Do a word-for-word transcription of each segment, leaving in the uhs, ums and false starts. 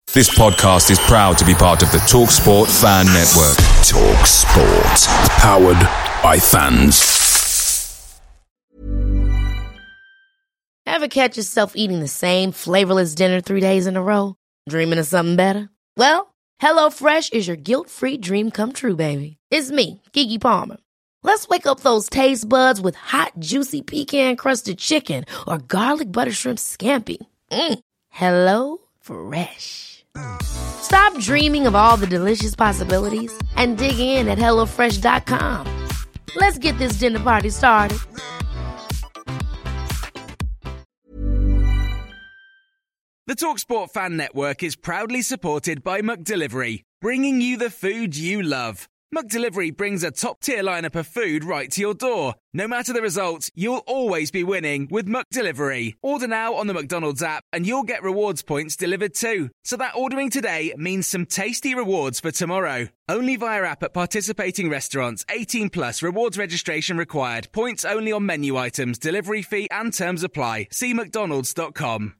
This podcast is proud to be part of the TalkSport Fan Network. TalkSport. Powered by fans. Ever catch yourself eating the same flavorless dinner three days in a row? Dreaming of something better? Well, HelloFresh is your guilt-free dream come true, baby. It's me, Keke Palmer. Let's wake up those taste buds with hot, juicy pecan-crusted chicken or garlic butter shrimp scampi. Mm. Hello Fresh. Stop dreaming of all the delicious possibilities and dig in at hello fresh dot com. Let's get this dinner party started. The TalkSport Fan Network is proudly supported by McDelivery, bringing you the food you love. McDelivery brings a top-tier lineup of food right to your door. No matter the result, you'll always be winning with McDelivery. Order now on the McDonald's app and you'll get rewards points delivered too. So that ordering today means some tasty rewards for tomorrow. Only via app at participating restaurants. eighteen plus rewards registration required. Points only on menu items. Delivery fee and terms apply. See mcdonalds dot com.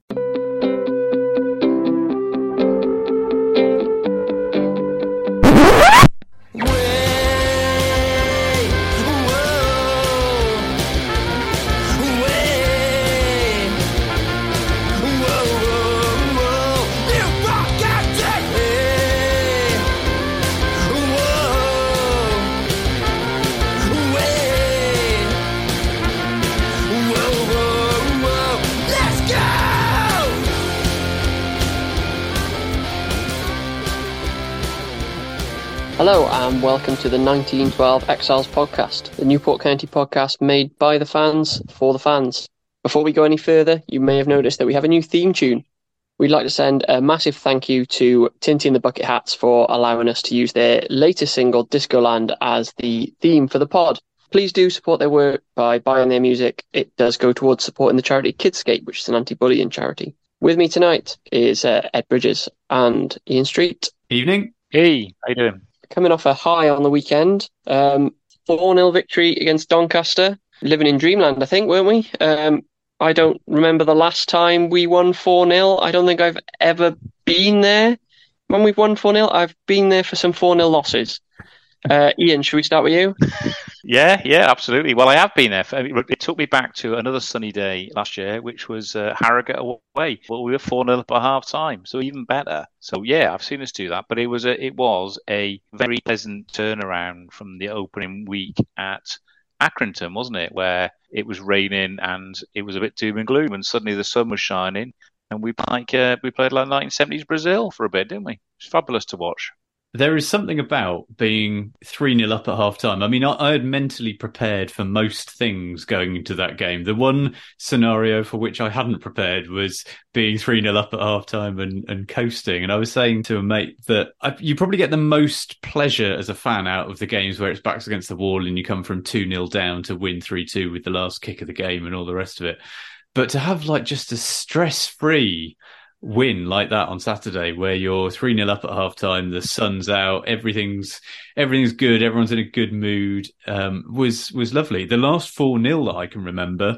Hello and welcome to the nineteen twelve Exiles podcast, the Newport County podcast made by the fans for the fans. Before we go any further, you may have noticed that we have a new theme tune. We'd like to send a massive thank you to Tinty and the Bucket Hats for allowing us to use their latest single, Discoland, as the theme for the pod. Please do support their work by buying their music. It does go towards supporting the charity Kidscape, which is an anti-bullying charity. With me tonight is uh, Ed Bridges and Ian Street. Evening. Hey, how you doing? Coming off a high on the weekend, um, four nil victory against Doncaster. Living in dreamland, I think, weren't we? Um, I don't remember the last time we won four nil. I don't think I've ever been there when we've won four nil. I've been there for some four nil losses. Uh, Ian, should we start with you? Yeah, yeah, absolutely. Well, I have been there. It took me back to another sunny day last year, which was uh, Harrogate away. Well, we were four nil up at half time, so even better. So yeah, I've seen us do that. But it was a, it was a very pleasant turnaround from the opening week at Accrington, wasn't it? Where it was raining and it was a bit doom and gloom, and suddenly the sun was shining, and we like uh, we played like nineteen seventies Brazil for a bit, didn't we? It's fabulous to watch. There is something about being three nil up at half time. I mean, I, I had mentally prepared for most things going into that game. The one scenario for which I hadn't prepared was being three nil up at half time and, and coasting. And I was saying to a mate that I, you probably get the most pleasure as a fan out of the games where it's backs against the wall and you come from two nil down to win three two with the last kick of the game and all the rest of it. But to have like just a stress-free win like that on Saturday where you're three nil up at half time, the sun's out, everything's everything's good, everyone's in a good mood, um, was was lovely. The last four nil that I can remember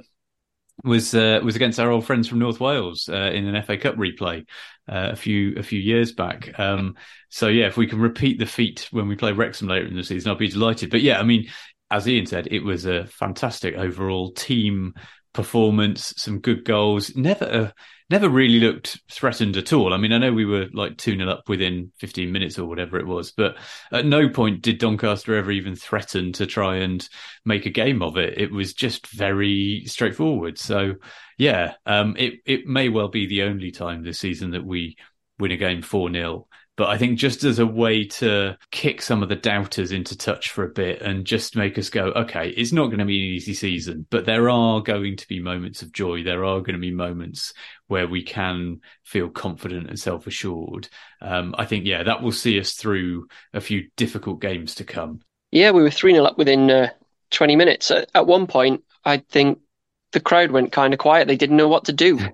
was uh, was against our old friends from North Wales uh, in an F A Cup replay uh, a few a few years back. Um, so yeah, if we can repeat the feat when we play Wrexham later in the season, I'll be delighted. But yeah, I mean, as Ian said, it was a fantastic overall team performance, some good goals. Never uh, never really looked threatened at all. I mean, I know we were like two nil up within fifteen minutes or whatever it was, but at no point did Doncaster ever even threaten to try and make a game of it. It was just very straightforward. So yeah, um, it, it may well be the only time this season that we win a game four nil. But I think just as a way to kick some of the doubters into touch for a bit and just make us go, okay, it's not going to be an easy season, but there are going to be moments of joy. There are going to be moments where we can feel confident and self-assured. Um, I think, yeah, that will see us through a few difficult games to come. Yeah, we were three nil up within uh, twenty minutes. At, at one point, I think the crowd went kind of quiet. They didn't know what to do.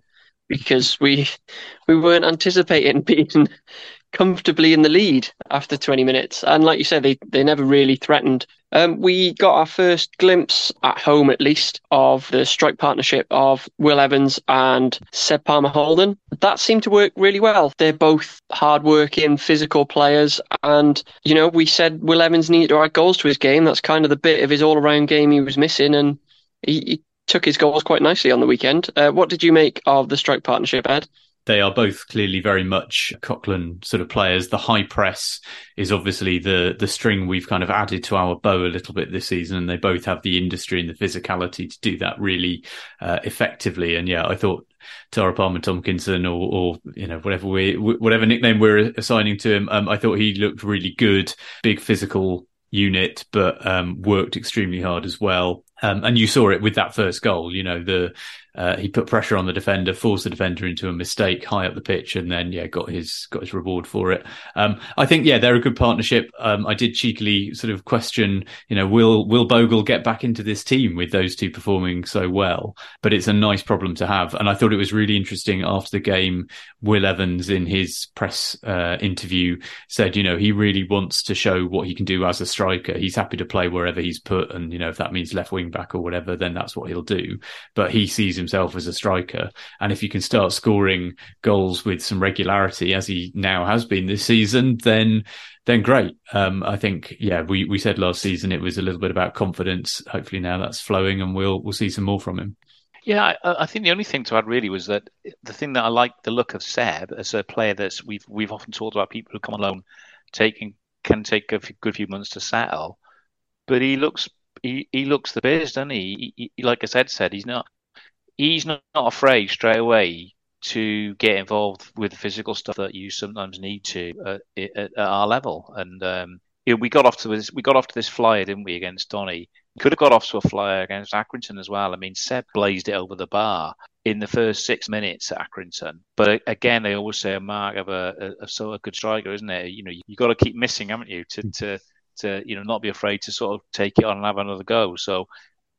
because we we weren't anticipating being comfortably in the lead after twenty minutes. And like you said, they, they never really threatened. Um, we got our first glimpse, at home at least, of the strike partnership of Will Evans and Seb Palmer-Holden. That seemed to work really well. They're both hard-working, physical players. And, you know, we said Will Evans needed to add goals to his game. That's kind of the bit of his all-around game he was missing. And he, he took his goals quite nicely on the weekend. Uh, what did you make of the strike partnership, Ed? They are both clearly very much Coquelin sort of players. The high press is obviously the the string we've kind of added to our bow a little bit this season, and they both have the industry and the physicality to do that really uh, effectively. And yeah, I thought Tara Palmer-Tomkinson, or, or you know whatever we whatever nickname we're assigning to him, um, I thought he looked really good, big physical unit, but um, worked extremely hard as well. Um, and you saw it with that first goal. You know, the uh, he put pressure on the defender, forced the defender into a mistake high up the pitch, and then yeah, got his got his reward for it. Um, I think yeah, they're a good partnership. Um, I did cheekily sort of question, you know, will will Bogle get back into this team with those two performing so well? But it's a nice problem to have, and I thought it was really interesting after the game. Will Evans, in his press uh, interview, said, you know, he really wants to show what he can do as a striker. He's happy to play wherever he's put, and you know, if that means left wing back or whatever, then that's what he'll do. But he sees himself as a striker, and if you can start scoring goals with some regularity, as he now has been this season, then then great. Um, I think, yeah, we, we said last season it was a little bit about confidence. Hopefully now that's flowing, and we'll we'll see some more from him. Yeah, I, I think the only thing to add really was that the thing that I like the look of Seb as a player that's we've we've often talked about people who come on loan taking can take a good few months to settle, but he looks. He, he looks the best, doesn't he? He, he? Like I said, said he's not he's not, not afraid straight away to get involved with the physical stuff that you sometimes need to uh, at, at our level. And um, you know, we got off to this we got off to this flyer, didn't we, against Donny? We could have got off to a flyer against Accrington as well. I mean, Seb blazed it over the bar in the first six minutes at Accrington. But again, they always say a mark of a, a, a sort of good striker, isn't it? You know, you got to keep missing, haven't you, to to to you know not be afraid to sort of take it on and have another go. So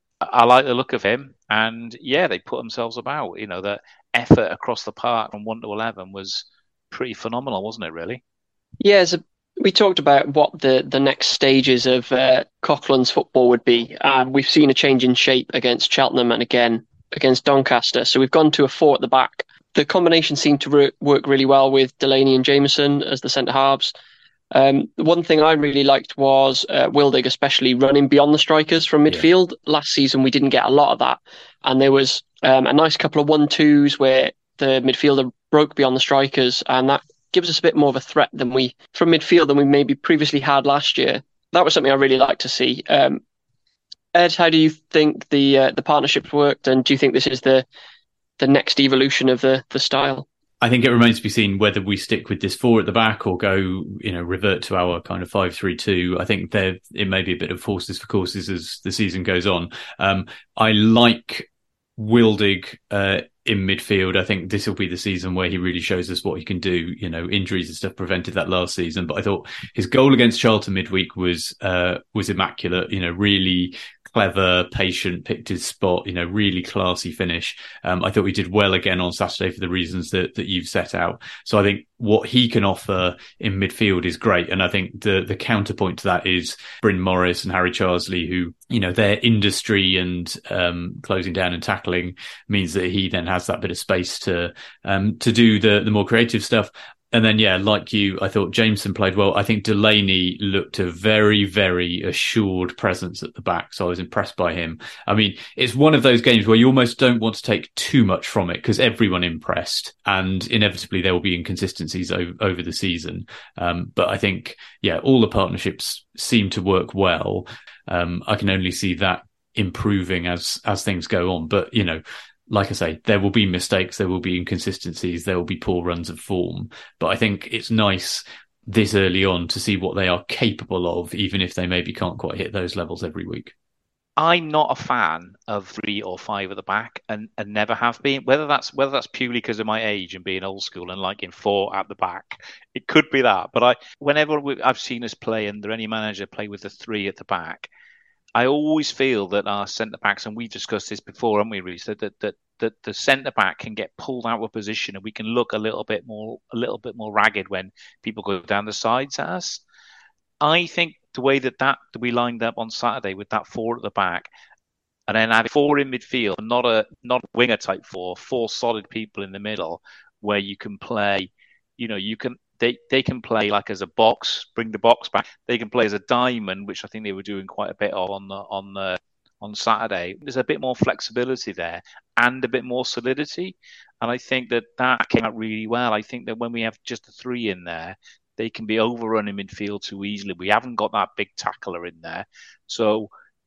I like the look of him, and yeah, they put themselves about. You know, the effort across the park from one to eleven was pretty phenomenal, wasn't it? Really? Yeah, so we talked about what the, the next stages of uh, Coquelin's football would be. Um, we've seen a change in shape against Cheltenham and again against Doncaster. So we've gone to a four at the back. The combination seemed to re- work really well with Delaney and Jameson as the centre halves. Um, the one thing I really liked was uh, Wildig, especially running beyond the strikers from midfield. Yeah. Last season, we didn't get a lot of that. And there was um, a nice couple of one-twos where the midfielder broke beyond the strikers, and that gives us a bit more of a threat than we from midfield than we maybe previously had last year. That was something I really liked to see. Um, Ed, how do you think the uh, the partnerships worked, and do you think this is the the next evolution of the the style? I think it remains to be seen whether we stick with this four at the back or go, you know, revert to our kind of five three two. I think there it may be a bit of horses for courses as the season goes on. Um, I like Wildig uh, in midfield. I think this will be the season where he really shows us what he can do. You know, injuries and stuff prevented that last season, but I thought his goal against Charlton midweek was uh, was immaculate. You know, really clever, patient, picked his spot, you know, really classy finish. Um, I thought we did well again on Saturday for the reasons that, that you've set out. So I think what he can offer in midfield is great. And I think the, the counterpoint to that is Bryn Morris and Harry Charsley, who, you know, their industry and um, closing down and tackling means that he then has that bit of space to um, to do the, the more creative stuff. And then, yeah, like you, I thought Jameson played well. I think Delaney looked a very, very assured presence at the back. So I was impressed by him. I mean, it's one of those games where you almost don't want to take too much from it because everyone impressed, and inevitably there will be inconsistencies over, over the season. Um, but I think, yeah, all the partnerships seem to work well. Um, I can only see that improving as, as things go on. But, you know, like I say, there will be mistakes, there will be inconsistencies, there will be poor runs of form. But I think it's nice this early on to see what they are capable of, even if they maybe can't quite hit those levels every week. I'm not a fan of three or five at the back, and, and never have been. Whether that's whether that's purely because of my age and being old school and liking four at the back, it could be that. But I, whenever I've seen us play, and there any manager play with the three at the back, I always feel that our centre backs, and we've discussed this before, haven't we, really, so that, that that the centre back can get pulled out of position and we can look a little bit more a little bit more ragged when people go down the sides at us. I think the way that, that, that we lined up on Saturday with that four at the back, and then having four in midfield, not a not a winger type four, four solid people in the middle, where you can play, you know, you can they they can play like as a box, bring the box back. They can play as a diamond, which I think they were doing quite a bit of on the on the on Saturday. There's a bit more flexibility there and a bit more solidity, and I think that that came out really well. I think that when we have just the three in there, they can be overrun in midfield too easily. We haven't got that big tackler in there, so.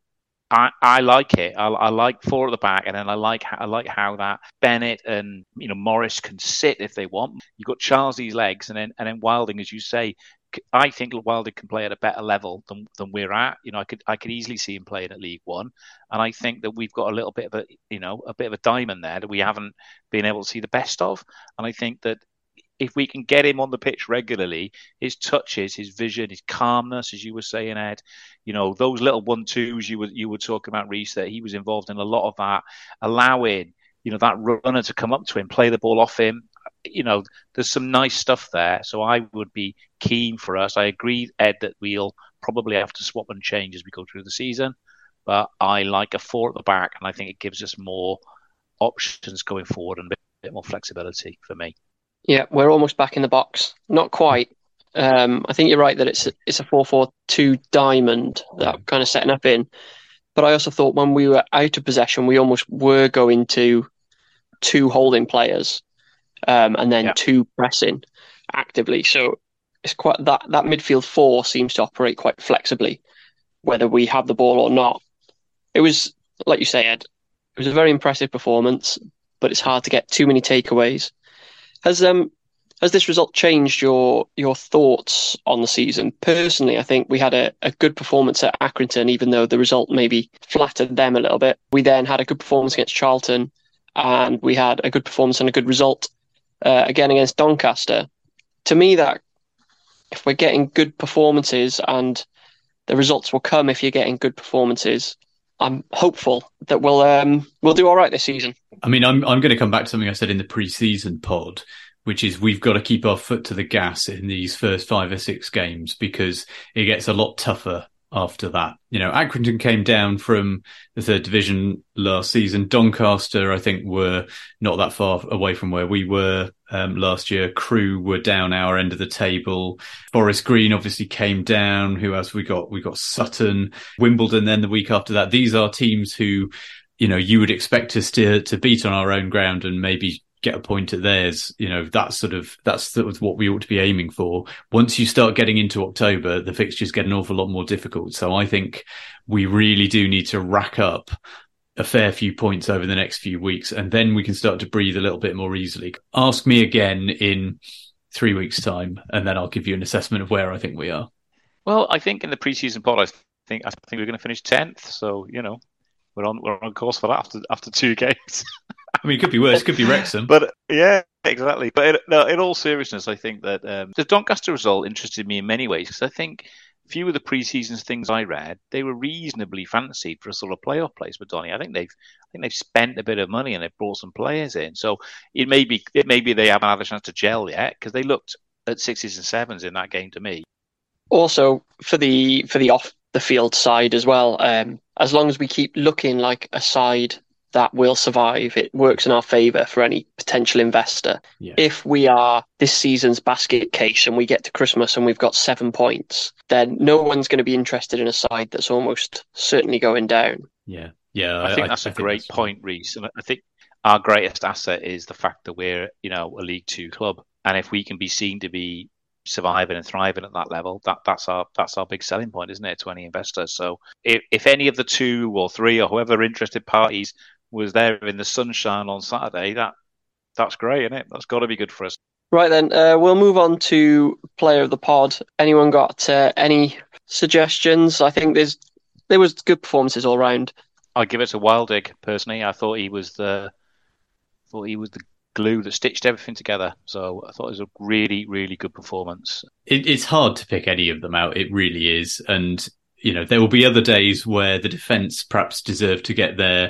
I, I like it. I, I like four at the back, and then I like I like how that Bennett and you know Morris can sit if they want. You've got Charles's legs, and then and then Wilding, as you say, I think Wilding can play at a better level than than we're at. You know, I could I could easily see him playing at League One, and I think that we've got a little bit of a you know a bit of a diamond there that we haven't been able to see the best of, and I think that. If we can get him on the pitch regularly, his touches, his vision, his calmness, as you were saying, Ed, you know, those little one-twos you were you were talking about, Reece, that he was involved in a lot of that, allowing, you know, that runner to come up to him, play the ball off him. You know, there's some nice stuff there. So I would be keen for us. I agree, Ed, that we'll probably have to swap and change as we go through the season. But I like a four at the back, and I think it gives us more options going forward and a bit more flexibility for me. Yeah, we're almost back in the box. Not quite. Um, I think you're right that it's a, it's a four four two diamond that I'm kind of setting up in. But I also thought when we were out of possession, we almost were going to two holding players um, and then yeah. two pressing actively. So it's quite that that midfield four seems to operate quite flexibly, whether we have the ball or not. It was, like you say, Ed, it was a very impressive performance, but it's hard to get too many takeaways. Has um has this result changed your your thoughts on the season? Personally, I think we had a, a good performance at Accrington, even though the result maybe flattered them a little bit. We then had a good performance against Charlton, and we had a good performance and a good result uh, again against Doncaster. To me, that if we're getting good performances, and the results will come if you're getting good performances, I'm hopeful that we'll um, we'll do all right this season. I mean, I'm I'm going to come back to something I said in the pre-season pod, which is we've got to keep our foot to the gas in these first five or six games because it gets a lot tougher after that. You know, Accrington came down from the third division last season. Doncaster, I think, were not that far away from where we were um, last year. Crewe were down our end of the table. Forest Green obviously came down. Who else we got? We got Sutton, Wimbledon. Then the week after that, these are teams who, you know, you would expect us to to beat on our own ground and maybe get a point at theirs. You know, that's sort of that's sort of what we ought to be aiming for. Once you start getting into October, the fixtures get an awful lot more difficult. So I think we really do need to rack up a fair few points over the next few weeks, and then we can start to breathe a little bit more easily. Ask me again in three weeks' time, and then I'll give you an assessment of where I think we are. Well, I think in the pre-season pod, I think I think we're going to finish tenth. So you know, we're on we're on course for that after after two games. I mean, it could be worse. It could be Wrexham. But yeah, exactly. But in, no, in all seriousness, I think that um, the Doncaster result interested me in many ways because I think a few of the pre-season things I read, they were reasonably fancied for a sort of playoff place with Donny. I think they've, I think they've spent a bit of money and they've brought some players in. So it may be, it may be they haven't had a chance to gel yet because they looked at sixes and sevens in that game to me. Also, for the for the off the field side as well, um, as long as we keep looking like a side that will survive, it works in our favour for any potential investor. Yeah. If we are this season's basket case and we get to Christmas and we've got seven points, then no one's going to be interested in a side that's almost certainly going down. Yeah, yeah. I, I think that's I, a I great that's point, Reece. And I think our greatest asset is the fact that we're, you know, a League Two club, and if we can be seen to be surviving and thriving at that level, that that's our that's our big selling point, isn't it, to any investors? So if if any of the two or three or whoever interested parties was there in the sunshine on Saturday, that that's great, isn't it? That's got to be good for us. Right then, uh, we'll move on to player of the pod. Anyone got uh, any suggestions? I think there's there was good performances all round. I'd give it to Wilding personally. I thought he was the thought he was the glue that stitched everything together. So I thought it was a really, really good performance. It, it's hard to pick any of them out. It really is, and you know there will be other days where the defence perhaps deserve to get their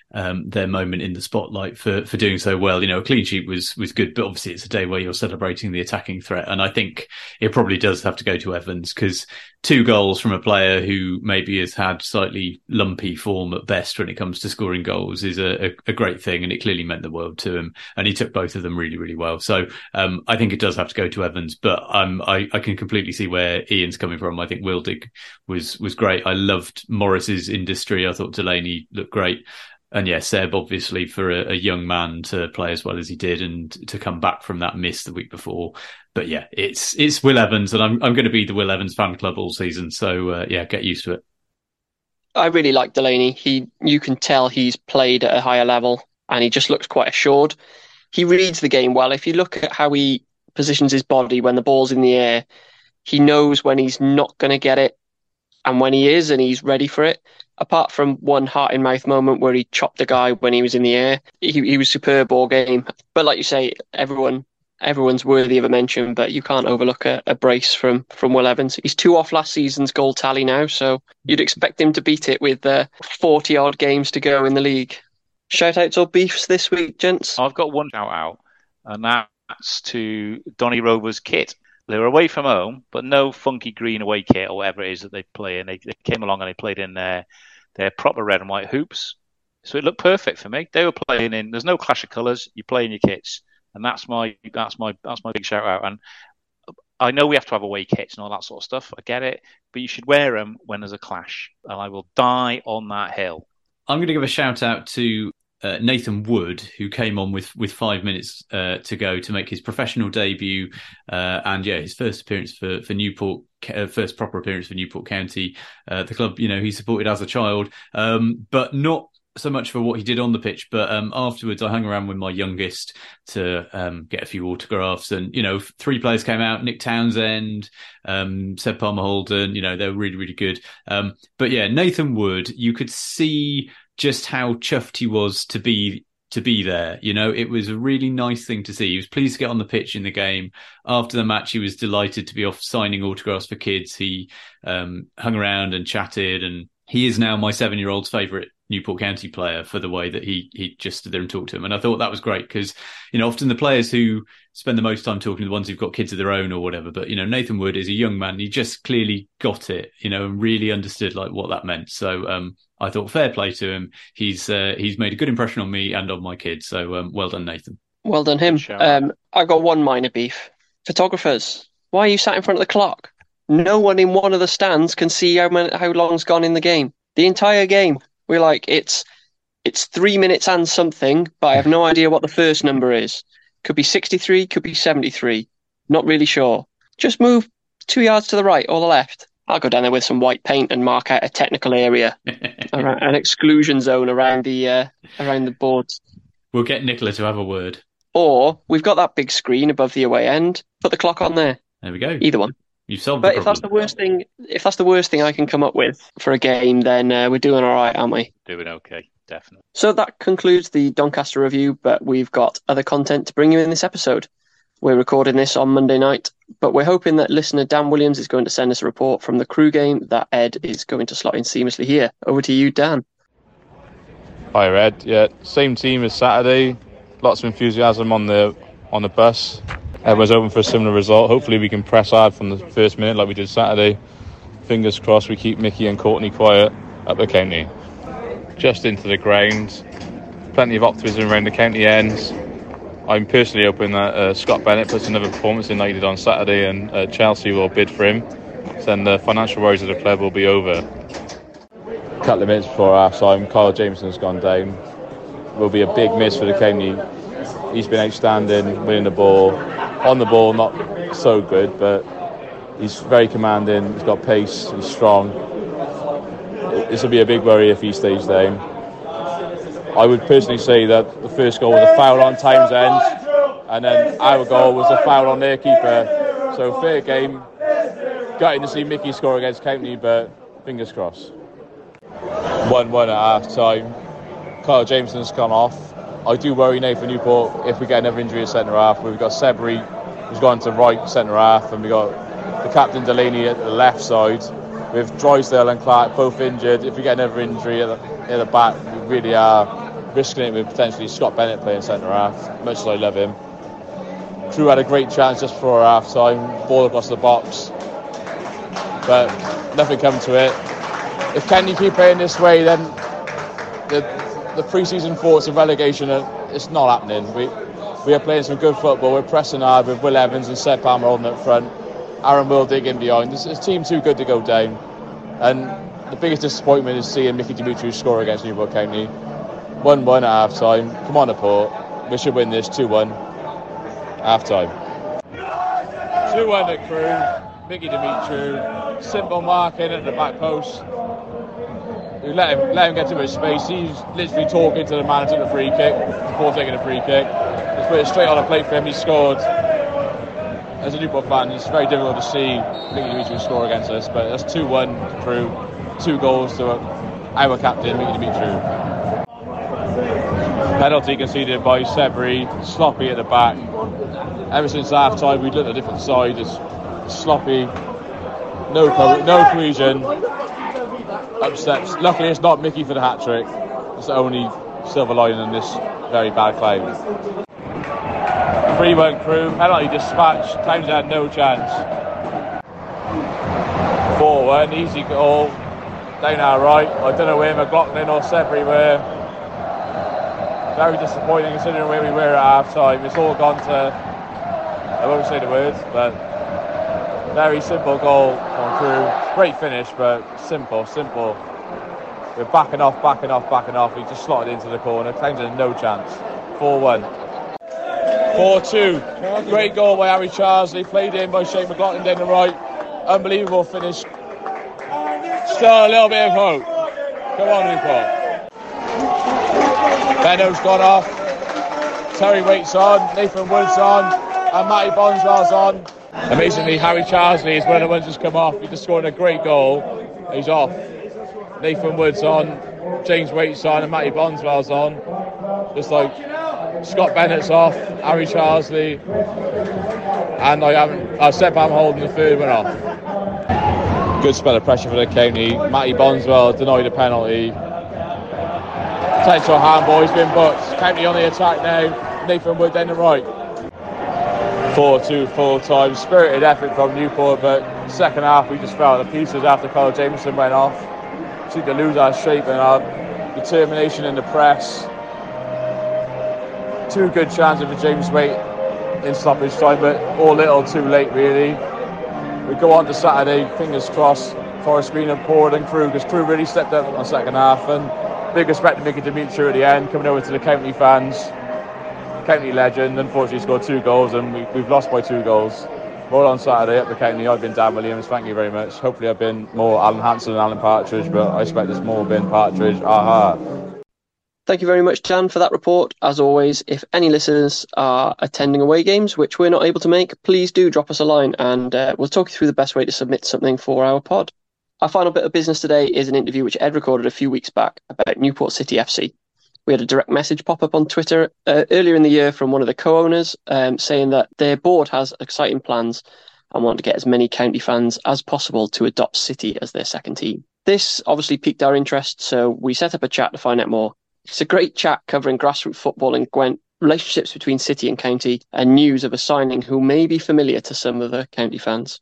um, their moment in the spotlight for, for doing so well. You know, a clean sheet was was good, but obviously it's a day where you're celebrating the attacking threat. And I think it probably does have to go to Evans, because two goals from a player who maybe has had slightly lumpy form at best when it comes to scoring goals is a, a, a great thing. And it clearly meant the world to him. And he took both of them really, really well. So um, I think it does have to go to Evans, but um, I, I can completely see where Ian's coming from. I think Wildig was, was great. I loved Morris's industry. I thought Delaney looked great. And yeah, Seb, obviously, for a, a young man to play as well as he did and to come back from that miss the week before. But yeah, it's it's Will Evans, and I'm I'm going to be the Will Evans fan club all season. So uh, yeah, get used to it. I really like Delaney. He, you can tell he's played at a higher level, and he just looks quite assured. He reads the game well. If you look at how he positions his body when the ball's in the air, he knows when he's not going to get it and when he is, and he's ready for it. Apart from one heart-in-mouth moment where he chopped a guy when he was in the air, he, he was superb all game. But like you say, everyone everyone's worthy of a mention, but you can't overlook a, a brace from, from Will Evans. He's two off last season's goal tally now, so you'd expect him to beat it with uh, forty-odd games to go in the league. Shout-outs or beefs this week, gents? I've got one shout-out, and that's to Donny Rovers' kit. They were away from home, but no funky green away kit or whatever it is that they play in. They, they came along and they played in their, their proper red and white hoops. So it looked perfect for me. They were playing in, there's no clash of colours, you play in your kits. And that's my that's my that's my big shout out. And I know we have to have away kits and all that sort of stuff. I get it, but you should wear them when there's a clash. And I will die on that hill. I'm going to give a shout out to uh, Nathan Wood, who came on with with five minutes uh, to go to make his professional debut, uh, and yeah, his first appearance for for Newport, uh, first proper appearance for Newport County, uh, the club you know he supported as a child, um, but not so much for what he did on the pitch, but um, afterwards I hung around with my youngest to um, get a few autographs, and you know three players came out: Nick Townsend, um, Seb Palmer Holden. You know they were really really good. Um, but yeah, Nathan Wood, you could see just how chuffed he was to be to be there. You know, it was a really nice thing to see. He was pleased to get on the pitch in the game. After the match, he was delighted to be off signing autographs for kids. He um, hung around and chatted, and he is now my seven-year-old's favourite Newport County player for the way that he he just stood there and talked to him. And I thought that was great because, you know, often the players who spend the most time talking to the ones who've got kids of their own or whatever. But, you know, Nathan Wood is a young man. He just clearly got it, you know, and really understood like what that meant. So um, I thought fair play to him. He's uh, he's made a good impression on me and on my kids. So um, well done, Nathan. Well done him. Um, I've got one minor beef. Photographers, why are you sat in front of the clock? No one in one of the stands can see how many, how long's gone in the game. The entire game. We're like, it's it's three minutes and something, but I have no idea what the first number is. Could be sixty-three, could be seventy-three. Not really sure. Just move two yards to the right or the left. I'll go down there with some white paint and mark out a technical area, around, an exclusion zone around the uh, around the boards. We'll get Nicola to have a word. Or we've got that big screen above the away end. Put the clock on there. There we go. Either one. You've solved but the if that's the worst thing, if that's the worst thing I can come up with for a game, then uh, we're doing all right, aren't we? Doing okay, definitely. So that concludes the Doncaster review, but we've got other content to bring you in this episode. We're recording this on Monday night, but we're hoping that listener Dan Williams is going to send us a report from the Crew game that Ed is going to slot in seamlessly here. Over to you, Dan. Hi, Ed. Yeah, same team as Saturday. Lots of enthusiasm on the on the bus. Everyone's hoping for a similar result. Hopefully we can press hard from the first minute like we did Saturday. Fingers crossed we keep Mickey and Courtney quiet up the county. Just into the ground. Plenty of optimism around the county ends. I'm personally hoping that uh, Scott Bennett puts another performance in like he did on Saturday, and uh, Chelsea will bid for him. Then the financial worries of the club will be over. A couple of minutes before half time, Kyle Jameson's gone down. Will be a big miss for the county. He's been outstanding, winning the ball. On the ball, not so good, but he's very commanding. He's got pace. He's strong. This will be a big worry if he stays down. I would personally say that the first goal was a foul on Townsend, and then our goal was a foul on their keeper. So fair game. Gutting to see Mickey score against County, but fingers crossed. one one at half time. Kyle Jameson's gone off. I do worry now for Newport if we get another injury at centre half. We've got Sebri, who's gone to right centre half, and we've got the captain Delaney at the left side. With Drysdale and Clark both injured. If we get another injury at the, at the back, we really are risking it with potentially Scott Bennett playing centre half, much as I love him. Crewe had a great chance just before half time, ball across the box, but nothing come to it. If Kenny keep playing this way, then the the pre-season thoughts of relegation, it's not happening. We we are playing some good football. We're pressing hard with Will Evans and Seb Palmer holding up front. Aaron Will digging behind. This is a team too good to go down. And the biggest disappointment is seeing Mickey Demetriou score against Newport County. one one at half time. Come on, Port. We should win this two one. Half time. two one to Crewe. Mickey Demetriou. Simple marking at the back post. We let him let him get too much space. He's literally talking to the man who took the free kick before taking a free kick. Just put it straight on a plate for him. He scored. As a Newport fan, it's very difficult to see Mickey Demetriou score against us, but that's two one to Crewe. Two goals to our captain, Mickey Demetriou. Penalty conceded by Sebri, sloppy at the back. Ever since half time, we've looked at a different side. It's sloppy, no co- no cohesion, upsets. Luckily, it's not Mickey for the hat trick. It's the only silver lining in this very bad cloud. three one Crewe, penalty dispatch. Townsend had no chance. four one, easy goal. Down our right. I don't know where McLaughlin or Sebri were. Very disappointing considering where we were at half time. It's all gone to, I won't say the words, but very simple goal from Crewe. Great finish, but simple, simple. We're backing off, backing off, backing off. He just slotted into the corner. Townsend had no chance. four one. four two. Great goal by Harry Charsley. Played in by Shane McLaughlin down the right. Unbelievable finish. Still a little bit of hope. Come on, Newport. Benno's gone off. Terry Waite's on. Nathan Wood's on. And Matty Bonswell's on. Amazingly, Harry Charsley is one of the ones who's come off. He just scored a great goal. He's off. Nathan Wood's on. James Waite's on. And Matty Bonswell's on. Just like Scott Bennett's off. Harry Charsley. And I haven't. I said I'm holding the third one off. Good spell of pressure for the county. Matty Bonswell denied a penalty. Potential handball, he's been booked. County on the attack now. Nathan Wood down the right. four two full time. Spirited effort from Newport, but second half we just fell to pieces after Kyle Jameson went off. Seemed to lose our shape and our determination in the press. Two good chances for James Waite in stoppage time, but all a little too late really. We go on to Saturday, fingers crossed, Forest Green and Port and Crewe, because Crewe really stepped up in the second half, and big respect to Mickey Demetriou at the end, coming over to the county fans. County legend, unfortunately scored two goals and we, we've lost by two goals. More on Saturday up the county. I've been Dan Williams, thank you very much. Hopefully I've been more Alan Hansen than Alan Partridge, but I expect it's more been Partridge. Aha. Thank you very much, Dan, for that report. As always, if any listeners are attending away games, which we're not able to make, please do drop us a line and uh, we'll talk you through the best way to submit something for our pod. Our final bit of business today is an interview which Ed recorded a few weeks back about Newport City F C. We had a direct message pop up on Twitter uh, earlier in the year from one of the co-owners um, saying that their board has exciting plans and want to get as many county fans as possible to adopt City as their second team. This obviously piqued our interest, so we set up a chat to find out more. It's a great chat covering grassroots football in Gwent, relationships between City and county, and news of a signing who may be familiar to some of the county fans.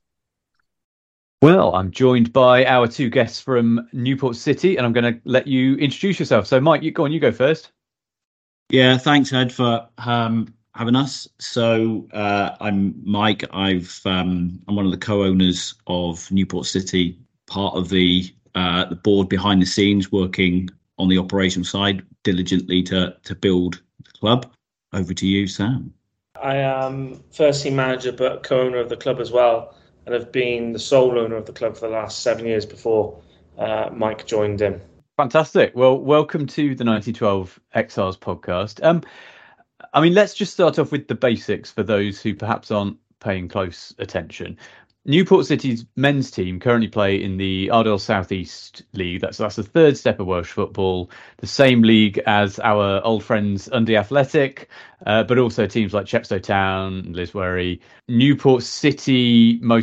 Well, I'm joined by our two guests from Newport City, and I'm going to let you introduce yourself. So, Mike, you go on, you go first. Yeah, thanks, Ed, for um, having us. So, uh, I'm Mike. I've um, I'm one of the co-owners of Newport City, part of the uh, the board behind the scenes, working on the operational side diligently to to build the club. Over to you, Sam. I am first team manager, but co-owner of the club as well, and have been the sole owner of the club for the last seven years before uh, Mike joined in. Fantastic. Well, welcome to the nineteen twelve Exiles podcast. Um, I mean, let's just start off with the basics for those who perhaps aren't paying close attention. Newport City's men's team currently play in the Ardell South East League. That's that's the third step of Welsh football, the same league as our old friends Dundee Athletic, uh, but also teams like Chepstow Town, Liswerry. Newport City most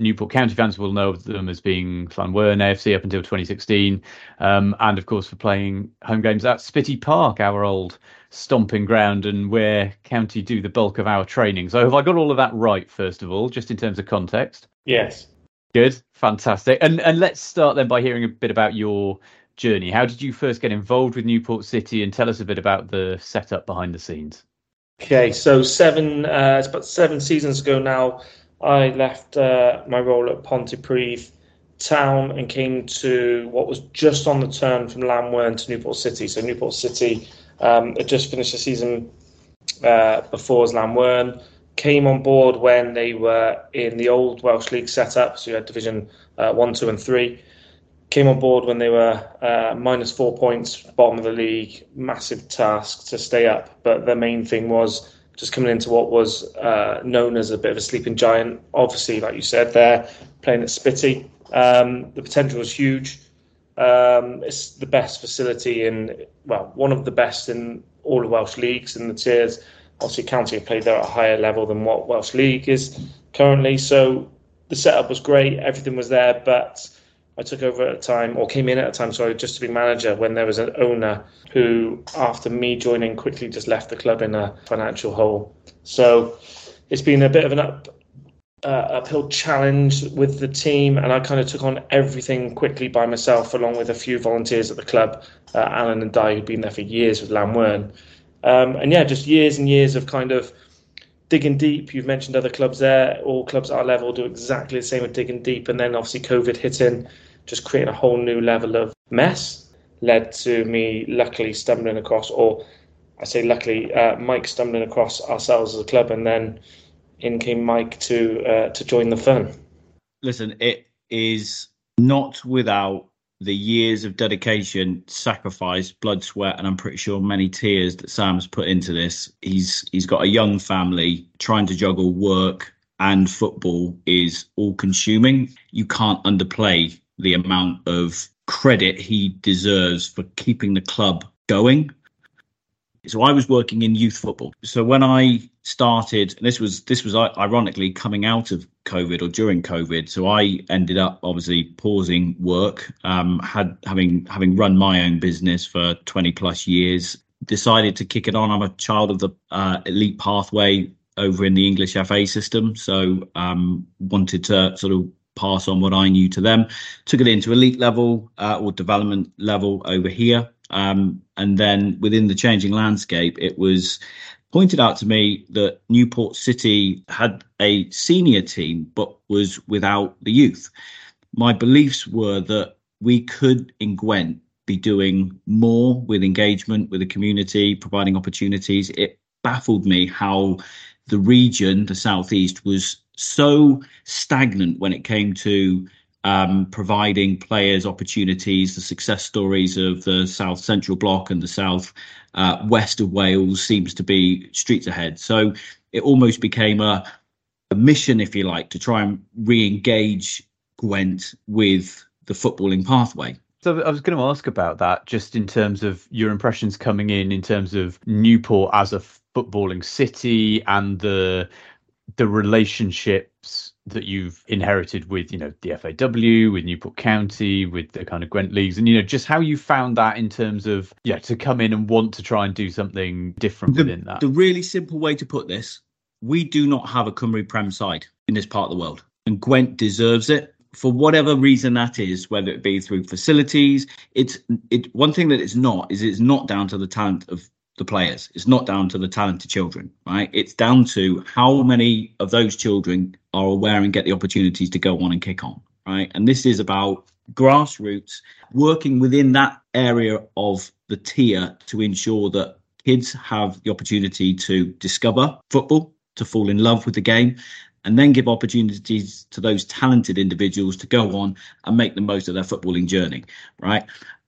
Newport County fans will know of them as being Llanwern A F C up until twenty sixteen, um, and of course for playing home games at Spitty Park, our old stomping ground, and where County do the bulk of our training. So have I got all of that right, first of all, just in terms of context? Yes. Good, fantastic. And and let's start then by hearing a bit about your journey. How did you first get involved with Newport City, and tell us a bit about the setup behind the scenes? Okay, so seven, uh, it's about seven seasons ago now, I left uh, my role at Pontypridd Town and came to what was just on the turn from Llanwern to Newport City. So Newport City um, had just finished the season uh, before as Llanwern, came on board when they were in the old Welsh League setup, so you had Division uh, one, two and three. Came on board when they were uh, minus four points, bottom of the league, massive task to stay up. But the main thing was just coming into what was uh, known as a bit of a sleeping giant. Obviously, like you said, they're playing at Spitty. Um, the potential was huge. Um, it's the best facility in, well, one of the best in all of Welsh leagues in the tiers. Obviously, County have played there at a higher level than what Welsh League is currently. So the setup was great. Everything was there, but I took over at a time, or came in at a time, sorry, just to be manager when there was an owner who, after me joining, quickly just left the club in a financial hole. So it's been a bit of an up, uh, uphill challenge with the team, and I kind of took on everything quickly by myself, along with a few volunteers at the club, uh, Alan and Di, who've been there for years with Llanwern. Um, and yeah, just years and years of kind of digging deep. You've mentioned other clubs there. All clubs at our level do exactly the same with digging deep. And then obviously COVID hit in, just creating a whole new level of mess, led to me luckily stumbling across, or I say luckily, uh, Mike stumbling across ourselves as a club. And then in came Mike to uh, to join the fun. Listen, it is not without the years of dedication, sacrifice, blood, sweat, and I'm pretty sure many tears that Sam's put into this. He's he's got a young family. Trying to juggle work and football is all consuming. You can't underplay the amount of credit he deserves for keeping the club going. So I was working in youth football. So when I started, this was this was ironically coming out of COVID or during COVID. So I ended up obviously pausing work, um, had having having run my own business for twenty plus years, decided to kick it on. I'm a child of the uh, elite pathway over in the English F A system. So um, wanted to sort of pass on what I knew to them, took it into elite level uh, or development level over here. Um, and then within the changing landscape, it was pointed out to me that Newport City had a senior team, but was without the youth. My beliefs were that we could in Gwent be doing more with engagement with the community, providing opportunities. It baffled me how the region, the Southeast, was so stagnant when it came to Um, providing players opportunities. The success stories of the South Central Block and the South uh, West of Wales seems to be streets ahead. So it almost became a, a mission, if you like, to try and re-engage Gwent with the footballing pathway. So I was going to ask about that, just in terms of your impressions coming in, in terms of Newport as a footballing city and the the relationships that you've inherited with, you know, the F A W, with Newport County, with the kind of Gwent leagues, and, you know, just how you found that in terms of, yeah, to come in and want to try and do something different the, within that. The really simple way to put this, we do not have a Cymru Prem side in this part of the world, and Gwent deserves it for whatever reason that is, whether it be through facilities. It's it. One thing that it's not is it's not down to the talent of the players. It's not down to the talented children, right? It's down to how many of those children are aware and get the opportunities to go on and kick on, right? And this is about grassroots, working within that area of the tier to ensure that kids have the opportunity to discover football, to fall in love with the game, and then give opportunities to those talented individuals to go on and make the most of their footballing journey, right?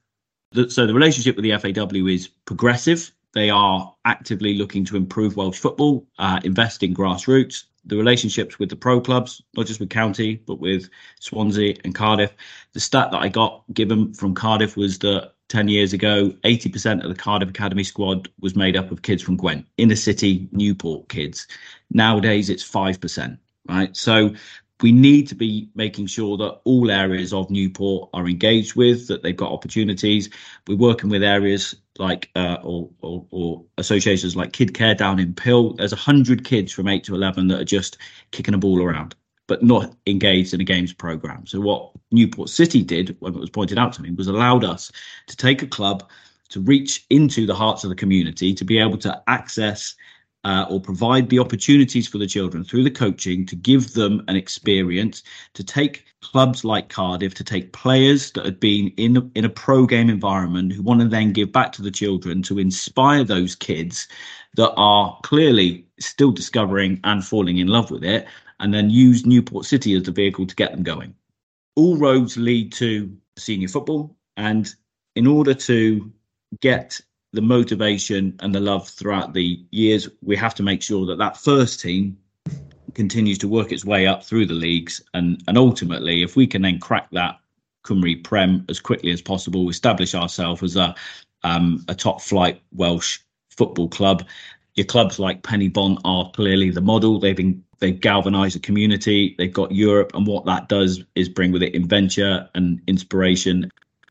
So the relationship with the F A W is progressive. They are actively looking to improve Welsh football, uh, invest in grassroots. The relationships with the pro clubs, not just with County, but with Swansea and Cardiff. The stat that I got given from Cardiff was that ten years ago, eighty percent of the Cardiff Academy squad was made up of kids from Gwent, inner city Newport kids. Nowadays, it's five percent, right? So we need to be making sure that all areas of Newport are engaged with, that they've got opportunities. We're working with areas like uh, or, or, or associations like Kid Care down in Pill. There's one hundred kids from eight to eleven that are just kicking a ball around, but not engaged in a games programme. So what Newport City did, when it was pointed out to me, was allowed us to take a club to reach into the hearts of the community, to be able to access Uh, or provide the opportunities for the children through the coaching, to give them an experience, to take clubs like Cardiff, to take players that had been in a, in a pro game environment who want to then give back to the children, to inspire those kids that are clearly still discovering and falling in love with it, and then use Newport City as the vehicle to get them going. All roads lead to senior football, and in order to get the motivation and the love throughout the years, we have to make sure that that first team continues to work its way up through the leagues. And, and ultimately, if we can then crack that Cymru Prem as quickly as possible, establish ourselves as a, um, a top flight Welsh football club. Your clubs like Pennybont are clearly the model. They've been, they've galvanised the community. They've got Europe. And what that does is bring with it adventure and inspiration.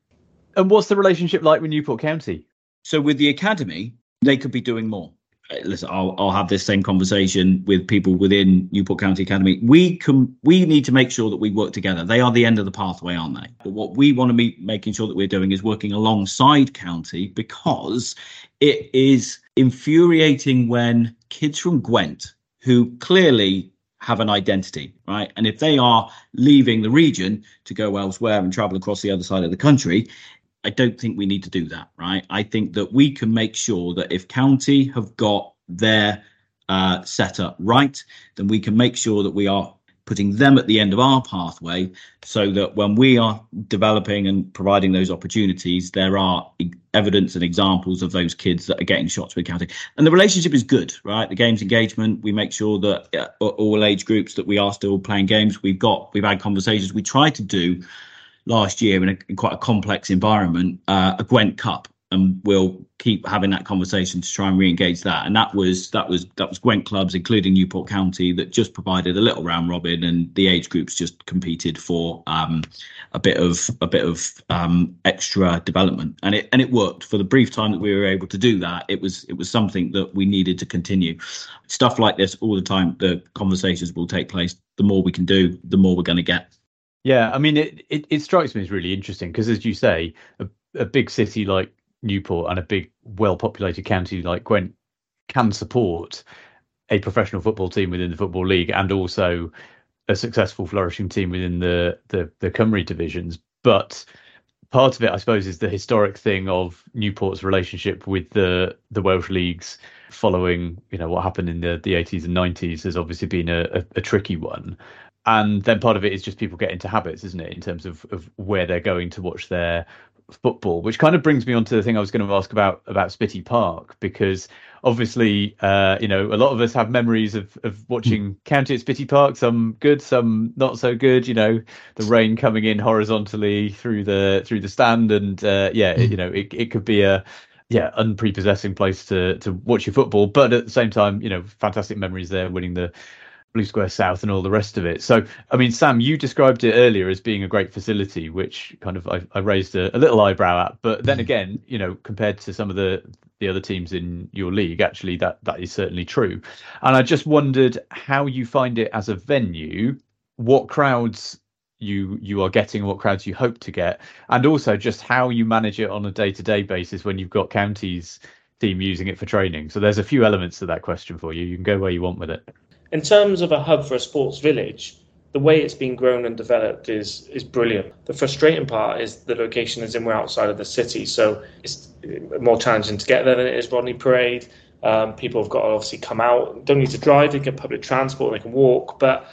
And what's the relationship like with Newport County? So with the academy, they could be doing more. Listen, I'll, I'll have this same conversation with people within Newport County Academy. We can, we need to make sure that we work together. They are the end of the pathway, aren't they? But what we want to be making sure that we're doing is working alongside County, because it is infuriating when kids from Gwent, who clearly have an identity, right? And if they are leaving the region to go elsewhere and travel across the other side of the country, I don't think we need to do that, right? I think that we can make sure that if County have got their uh, setup right, then we can make sure that we are putting them at the end of our pathway, so that when we are developing and providing those opportunities, there are evidence and examples of those kids that are getting shots with County. And the relationship is good, right? The games engagement, we make sure that uh, all age groups, that we are still playing games. We've got, we've had conversations. We try to do last year in, a, in quite a complex environment, uh, a Gwent Cup, and we'll keep having that conversation to try and re-engage that. And that was that was that was Gwent clubs, including Newport County, that just provided a little round robin, and the age groups just competed for um, a bit of a bit of um, extra development, and it and it worked for the brief time that we were able to do that. It was it was something that we needed to continue. Stuff like this all the time. The conversations will take place. The more we can do, the more we're going to get. Yeah, I mean, it, it, it strikes me as really interesting because, as you say, a, a big city like Newport and a big, well-populated county like Gwent can support a professional football team within the Football League, and also a successful, flourishing team within the, the, the Cymru divisions. But part of it, I suppose, is the historic thing of Newport's relationship with the, the Welsh leagues following, you know, what happened in the, the eighties and nineties has obviously been a, a, a tricky one. And then part of it is just people get into habits, isn't it, in terms of, of where they're going to watch their football, which kind of brings me on to the thing I was going to ask about about Spitty Park, because obviously, uh, you know, a lot of us have memories of, of watching County at Spitty Park, some good, some not so good, you know, the rain coming in horizontally through the through the stand. And uh, yeah, it, you know, it, it could be a yeah, unprepossessing place to to watch your football. But at the same time, you know, fantastic memories there, winning the Blue Square South and all the rest of it. So, I mean, Sam, you described it earlier as being a great facility, which kind of I, I raised a, a little eyebrow at. But then again, you know, compared to some of the the other teams in your league, actually, that that is certainly true. And I just wondered how you find it as a venue, what crowds you you are getting, what crowds you hope to get, and also just how you manage it on a day-to-day basis when you've got County's team using it for training. So there's a few elements to that question for you. You can go where you want with it. In terms of a hub for a sports village, the way it's been grown and developed is is brilliant. The frustrating part is the location is in we're outside of the city, so it's more challenging to get there than it is Rodney Parade. Um, people have got to obviously come out, don't need to drive, they get public transport, they can walk, but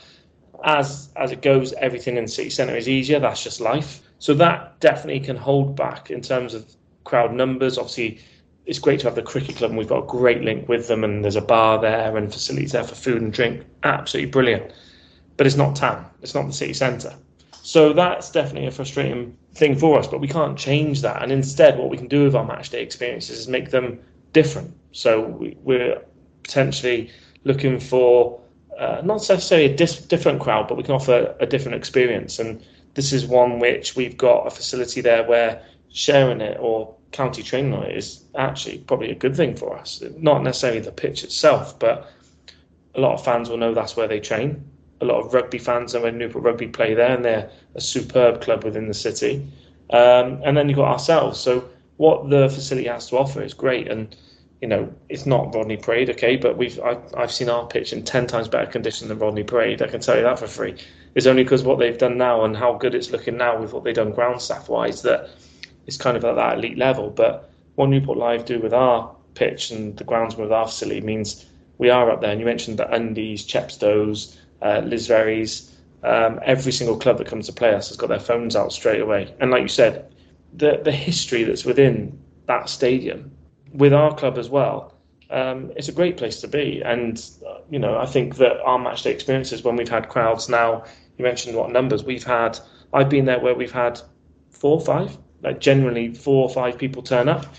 as as it goes, everything in the city centre is easier. That's just life. So that definitely can hold back in terms of crowd numbers. Obviously, it's great to have the cricket club, and we've got a great link with them, and there's a bar there and facilities there for food and drink. Absolutely brilliant. But it's not town. It's not the city centre. So that's definitely a frustrating thing for us, but we can't change that. And instead, what we can do with our match day experiences is make them different. So we, we're potentially looking for uh, not necessarily a dis- different crowd, but we can offer a different experience. And this is one which we've got a facility there where sharing it or county training on it is actually probably a good thing for us. Not necessarily the pitch itself, but a lot of fans will know that's where they train. A lot of rugby fans know where Newport Rugby play there, and they're a superb club within the city. Um, and then you've got ourselves. So what the facility has to offer is great. And, you know, it's not Rodney Parade, okay, but we've I've, I've seen our pitch in ten times better condition than Rodney Parade. I can tell you that for free. It's only because what they've done now and how good it's looking now with what they've done ground staff-wise that it's kind of at that elite level. But what Newport Live do with our pitch and the groundsman with our facility means we are up there. And you mentioned the Undies, Chepstows, uh, Lisvery's, um, every single club that comes to play us has got their phones out straight away. And like you said, the the history that's within that stadium with our club as well, um, it's a great place to be. And, uh, you know, I think that our matchday experiences when we've had crowds now, you mentioned what numbers we've had. I've been there where we've had four or five, like generally four or five people turn up.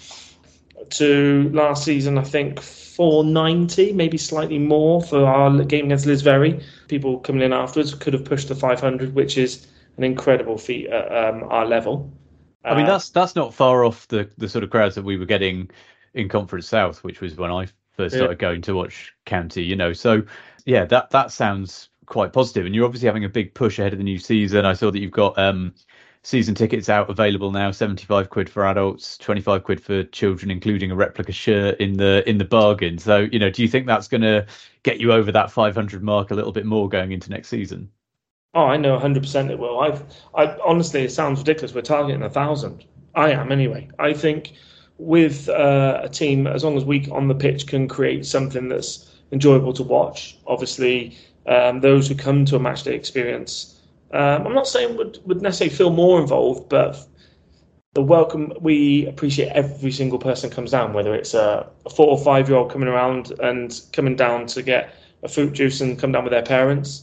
To last season, I think four ninety, maybe slightly more for our game against Lisvery. People coming in afterwards could have pushed to five hundred, which is an incredible feat at um, our level. I mean, Uh, that's that's not far off the, the sort of crowds that we were getting in Conference South, which was when I first started Yeah. going to watch county, you know. So, yeah, that, that sounds quite positive. And you're obviously having a big push ahead of the new season. I saw that you've got um, season tickets out available now, seventy-five quid for adults, twenty-five quid for children, including a replica shirt in the in the bargain. So, you know, do you think that's going to get you over that five hundred mark a little bit more going into next season? Oh, I know one hundred percent it will. I've, I honestly, it sounds ridiculous. We're targeting a thousand. I am anyway. I think with uh, a team, as long as we on the pitch can create something that's enjoyable to watch. Obviously, um, those who come to a matchday experience, um, I'm not saying would would necessarily feel more involved, but the welcome, we appreciate every single person comes down, whether it's a, a four or five year old coming around and coming down to get a fruit juice and come down with their parents,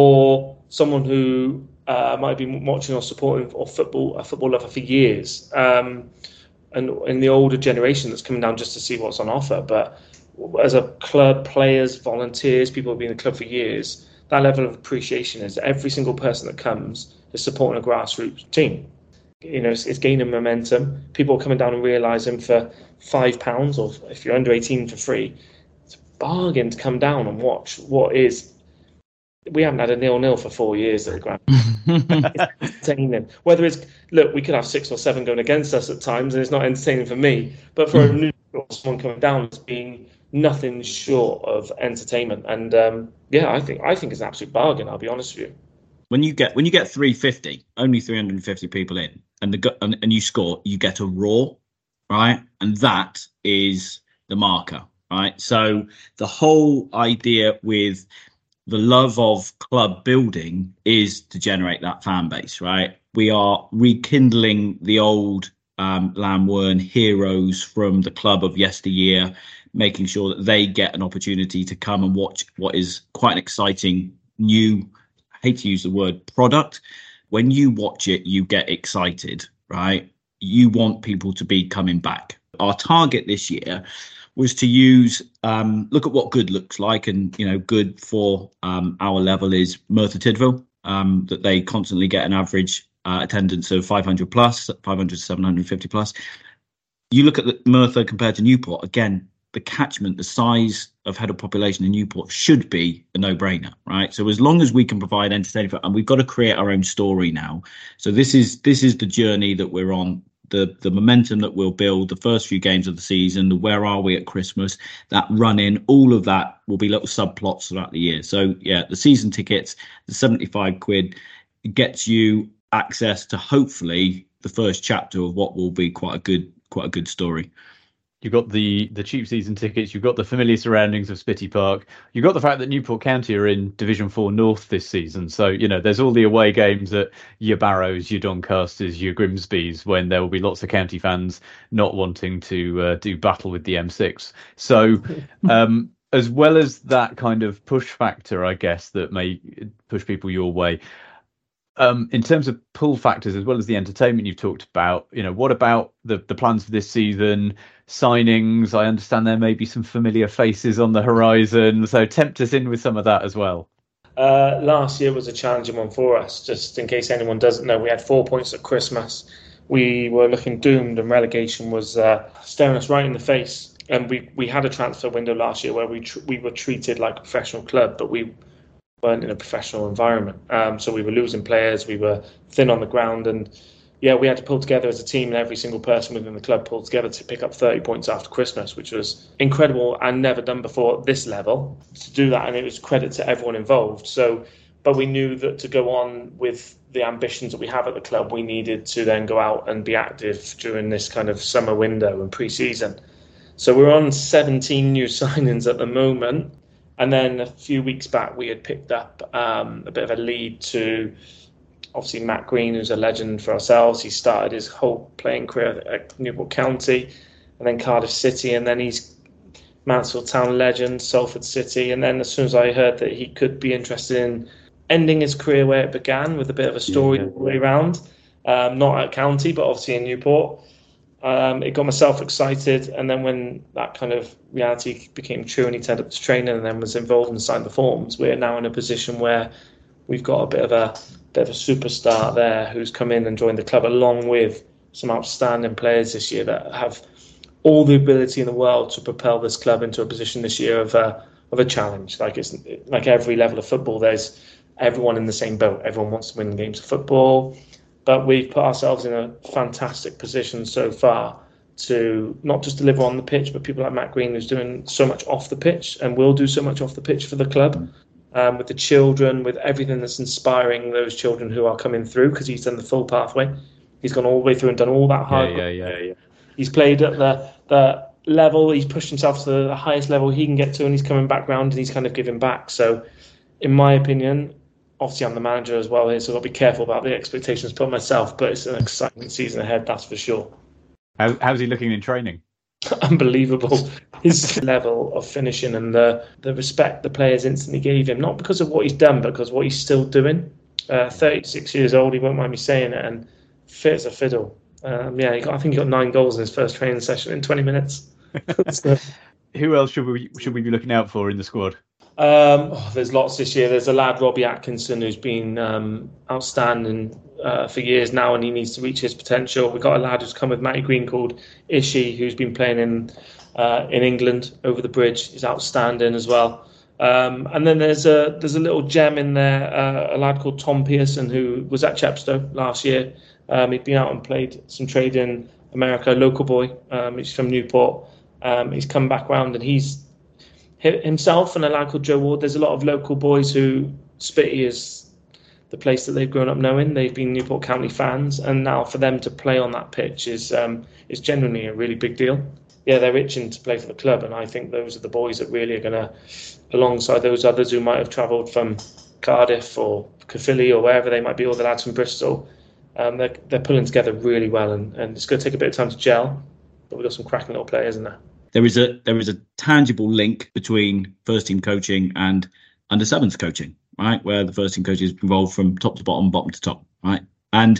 or someone who uh, might be watching or supporting or football a football lover for years, um, and in the older generation that's coming down just to see what's on offer. But as a club, players, volunteers, people who've been in the club for years, that level of appreciation is every single person that comes is supporting a grassroots team. You know, it's, it's gaining momentum. People are coming down and realising for five pounds, or if you're under eighteen for free, it's a bargain to come down and watch what is. We haven't had a nil-nil for four years at the ground. It's entertaining. Whether it's, look, we could have six or seven going against us at times, and it's not entertaining for me. But for a new someone coming down, it's been nothing short of entertainment. And um, yeah, I think I think it's an absolute bargain. I'll be honest with you. When you get when you get three fifty, only three hundred fifty people in, and the and, and you score, you get a roar, right? And that is the marker, right? So the whole idea with the love of club building is to generate that fan base, right? We are rekindling the old um, Lamwern heroes from the club of yesteryear, making sure that they get an opportunity to come and watch what is quite an exciting new, I hate to use the word product. When you watch it, you get excited, right? You want people to be coming back. Our target this year was to use, um, look at what good looks like. And, you know, good for um, our level is Merthyr Tydfil, um, that they constantly get an average uh, attendance of five hundred plus, five hundred to seven hundred fifty plus. You look at the Merthyr compared to Newport, again, the catchment, the size of head of population in Newport should be a no-brainer, right? So as long as we can provide entertainment, and we've got to create our own story now. So this is this is the journey that we're on. The the momentum that we'll build, the first few games of the season, the where are we at Christmas, that run in, all of that will be little subplots throughout the year. So yeah, the season tickets, the seventy-five quid gets you access to hopefully the first chapter of what will be quite a good quite a good story. You've got the, the cheap season tickets. You've got the familiar surroundings of Spitty Park. You've got the fact that Newport County are in Division four North this season. So, you know, there's all the away games at your Barrows, your Doncasters, your Grimsbys, when there will be lots of county fans not wanting to uh, do battle with the M six. So um, as well as that kind of push factor, I guess, that may push people your way, Um, in terms of pull factors, as well as the entertainment you've talked about, you know, what about the, the plans for this season? Signings, I understand there may be some familiar faces on the horizon, so tempt us in with some of that as well. Uh, last year was a challenging one for us. Just in case anyone doesn't know, we had four points at Christmas. We were looking doomed, and relegation was uh, staring us right in the face. And we, we had a transfer window last year where we tr- we were treated like a professional club, but we weren't in a professional environment. Um, so we were losing players, we were thin on the ground, and yeah, we had to pull together as a team, and every single person within the club pulled together to pick up thirty points after Christmas, which was incredible and never done before at this level to do that. And it was credit to everyone involved. So, but we knew that to go on with the ambitions that we have at the club, we needed to then go out and be active during this kind of summer window and pre-season. So we're on seventeen new signings at the moment. And then a few weeks back, we had picked up um, a bit of a lead to, obviously, Matt Green, who's a legend for ourselves. He started his whole playing career at Newport County and then Cardiff City. And then he's Mansfield Town legend, Salford City. And then as soon as I heard that he could be interested in ending his career where it began, with a bit of a story all the way around, um, not at County, but obviously in Newport, Um, it got myself excited. And then when that kind of reality became true and he turned up to training and then was involved and signed the forms, we're now in a position where we've got a bit of a bit of a superstar there who's come in and joined the club, along with some outstanding players this year that have all the ability in the world to propel this club into a position this year of a of a challenge. Like it's like every level of football, there's everyone in the same boat. Everyone wants to win games of football. But we've put ourselves in a fantastic position so far to not just deliver on the pitch, but people like Matt Green, who's doing so much off the pitch and will do so much off the pitch for the club, um, with the children, with everything that's inspiring those children who are coming through, because he's done the full pathway. He's gone all the way through and done all that hard yeah, yeah, yeah, yeah. He's played at the, the level, he's pushed himself to the highest level he can get to, and he's coming back round and he's kind of giving back. So, in my opinion, obviously, I'm the manager as well here, so I've got to be careful about the expectations put on myself, but it's an exciting season ahead, that's for sure. How, how's he looking in training? Unbelievable. His level of finishing and the, the respect the players instantly gave him, not because of what he's done, but because of what he's still doing. Uh, thirty-six years old, he won't mind me saying it, and fit as a fiddle. Um, yeah, he got, I think he got nine goals in his first training session in twenty minutes. So, who else should we should we be looking out for in the squad? Um, oh, there's lots this year. There's a lad, Robbie Atkinson, who's been um, outstanding uh, for years now, and he needs to reach his potential. We've got a lad who's come with Matty Green called Ishi, who's been playing in uh, in England over the bridge. He's outstanding as well. Um, and then there's a there's a little gem in there, uh, a lad called Tom Pearson, who was at Chepstow last year. Um, he'd been out and played some trade in America, local boy. Um, he's from Newport. Um, he's come back round, and he's himself and a lad called Joe Ward. There's a lot of local boys who Spitty is the place that they've grown up knowing. They've been Newport County fans, and now for them to play on that pitch is um, is genuinely a really big deal. Yeah, they're itching to play for the club, and I think those are the boys that really are going to, alongside those others who might have travelled from Cardiff or Caerphilly or wherever they might be, all the lads from Bristol, um, they're, they're pulling together really well, and, and it's going to take a bit of time to gel, but we've got some cracking little players in there. There is a there is a tangible link between first team coaching and under sevens coaching, right? Where the first team coach is involved from top to bottom, bottom to top, right? And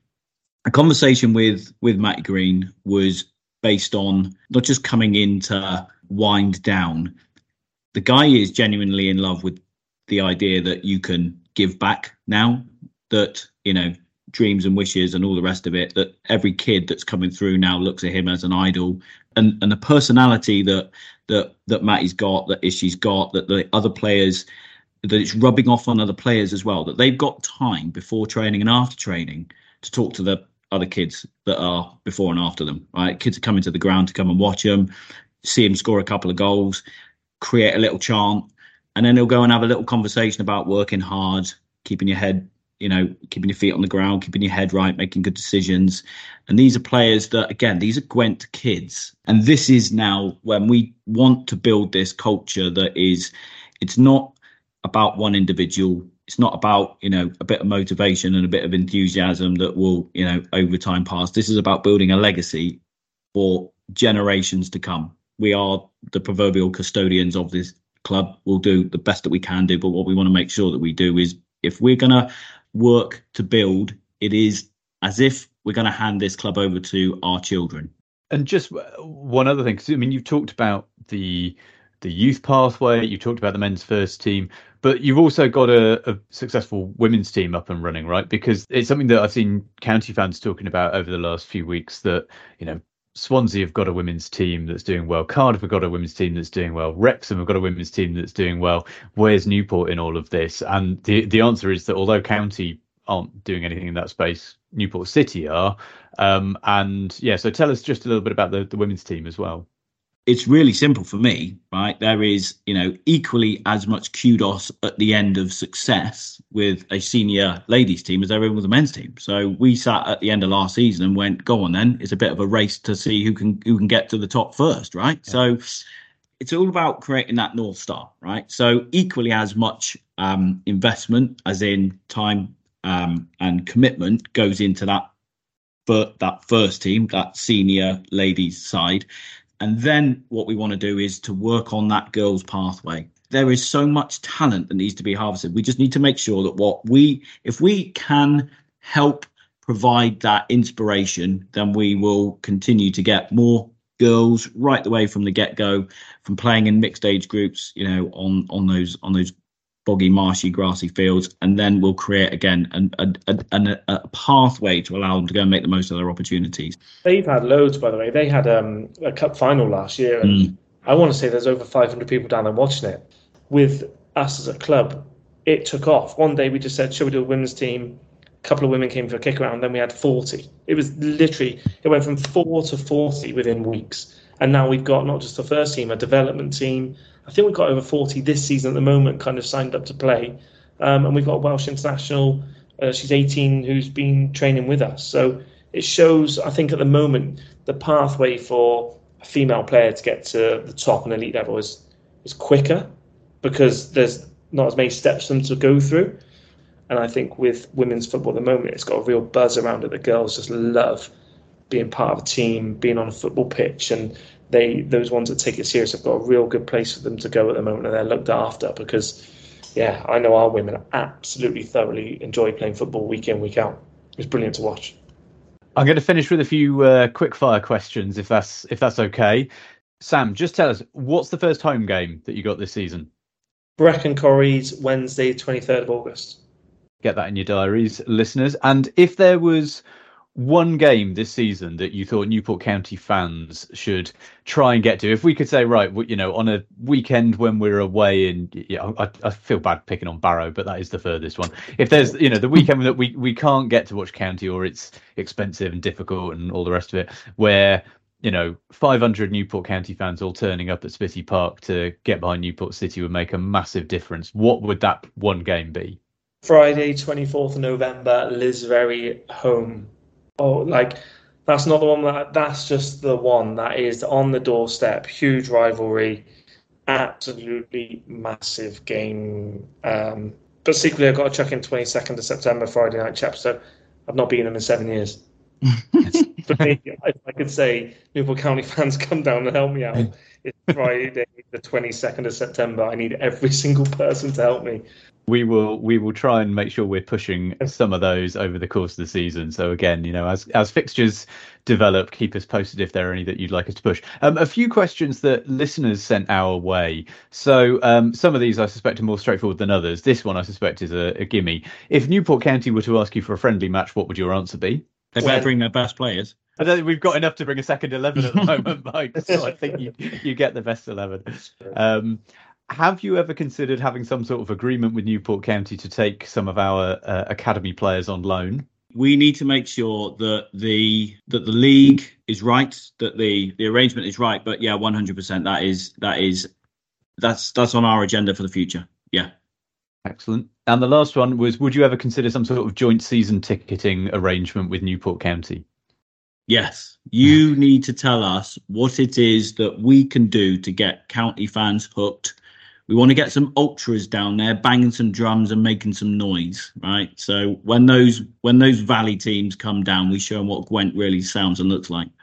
a conversation with with Matty Green was based on not just coming in to wind down. The guy is genuinely in love with the idea that you can give back now, that, you know, dreams and wishes and all the rest of it, that every kid that's coming through now looks at him as an idol, and and the personality that that that Matty's got, that Ishi's got, that the other players, that it's rubbing off on other players as well, that they've got time before training and after training to talk to the other kids that are before and after them, right? Kids are coming to the ground to come and watch them, see him score a couple of goals, create a little chant, and then they'll go and have a little conversation about working hard, keeping your head, you know, keeping your feet on the ground, keeping your head right, making good decisions. And these are players that, again, these are Gwent kids. And this is now when we want to build this culture that is, it's not about one individual. It's not about, you know, a bit of motivation and a bit of enthusiasm that will, you know, over time pass. This is about building a legacy for generations to come. We are the proverbial custodians of this club. We'll do the best that we can do. But what we want to make sure that we do is, if we're going to work to build. It is as if we're going to hand this club over to our children. And just one other thing, because I mean, you've talked about the the youth pathway, you talked about the men's first team, but you've also got a, a successful women's team up and running, right? Because it's something that I've seen county fans talking about over the last few weeks, that, you know, Swansea have got a women's team that's doing well. Cardiff have got a women's team that's doing well. Wrexham have got a women's team that's doing well. Where's Newport in all of this? And the the answer is that although county aren't doing anything in that space, Newport City are. Um, and yeah, so tell us just a little bit about the, the women's team as well. It's really simple for me, right? There is, you know, equally as much kudos at the end of success with a senior ladies team as there is with a men's team. So we sat at the end of last season and went, go on then. It's a bit of a race to see who can who can get to the top first, right? Yeah. So it's all about creating that North Star, right? So equally as much um, investment, as in time um, and commitment, goes into that, for that first team, that senior ladies side. And then what we want to do is to work on that girls' pathway. There is so much talent that needs to be harvested. We just need to make sure that what we, if we can help provide that inspiration, then we will continue to get more girls right the way from the get-go, from playing in mixed age groups, you know, on on those on those boggy, marshy, grassy fields, and then we'll create again an, a, a, a pathway to allow them to go and make the most of their opportunities. They've had loads, by the way. They had um, a cup final last year, and mm. I want to say there's over five hundred people down there watching it. With us as a club, it took off. One day we just said, shall we do a women's team? A couple of women came for a kick around, then we had forty. It was literally, it went from four to forty within weeks. And now we've got not just the first team, a development team. I think we've got over forty this season at the moment kind of signed up to play. Um, and we've got a Welsh international, uh, she's eighteen, who's been training with us. So it shows, I think at the moment, the pathway for a female player to get to the top and elite level is, is quicker, because there's not as many steps for them to go through. And I think with women's football at the moment, it's got a real buzz around it. The girls just love being part of a team, being on a football pitch, and they those ones that take it serious have got a real good place for them to go at the moment, and they're looked after because, yeah, I know our women absolutely thoroughly enjoy playing football week in, week out. It's brilliant to watch. I'm going to finish with a few uh, quick fire questions, if that's if that's okay. Sam, just tell us, what's the first home game that you got this season? Brecon Corries, Wednesday, twenty-third of August. Get that in your diaries, listeners. And if there was one game this season that you thought Newport County fans should try and get to, if we could say, right, you know, on a weekend when we're away in, yeah, I, I feel bad picking on Barrow, but that is the furthest one. If there's, you know, the weekend that we, we can't get to watch County, or it's expensive and difficult and all the rest of it, where, you know, five hundred Newport County fans all turning up at Spitty Park to get behind Newport City would make a massive difference. What would that one game be? Friday, twenty-fourth of November, Lisvery home. Oh, like, that's not the one that, that's just the one that is on the doorstep. Huge rivalry, absolutely massive game. Um, but secretly, I've got to chuck in twenty-second of September, Friday night, Chepstow. I've not been in them in seven years. For me, I, I could say, Newport County fans, come down and help me out. It's Friday, the twenty-second of September. I need every single person to help me. We will we will try and make sure we're pushing some of those over the course of the season. So again, you know, as as fixtures develop, keep us posted if there are any that you'd like us to push. Um, a few questions that listeners sent our way. So um, some of these I suspect are more straightforward than others. This one I suspect is a, a gimme. If Newport County were to ask you for a friendly match, what would your answer be? They better bring their best players. I don't think we've got enough to bring a second eleven at the moment, Mike. So I think you you get the best eleven. Um, Have you ever considered having some sort of agreement with Newport County to take some of our uh, academy players on loan? We need to make sure that the that the league is right, that the, the arrangement is right. But yeah, one hundred percent. That is that is that's that's on our agenda for the future. Yeah. Excellent. And the last one was: would you ever consider some sort of joint season ticketing arrangement with Newport County? Yes. You need to tell us what it is that we can do to get county fans hooked. We want to get some ultras down there banging some drums and making some noise, right? So when those when those Valley teams come down, we show them what Gwent really sounds and looks like.